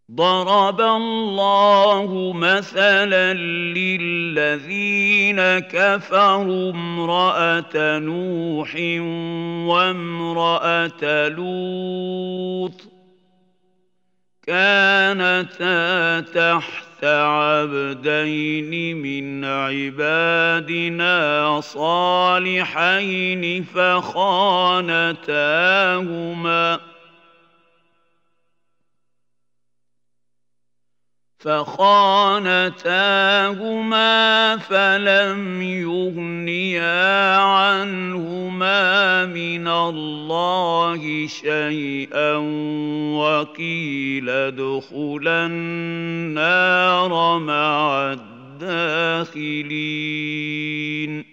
ضرب الله مثلا للذين كفروا امرأة نوح وامرأة لوط كانتا تحت عبدين من عبادنا صالحين فخانتاهما فلم يغنيا عنهما من الله شيئا وقيل ادخلا النار مع الداخلين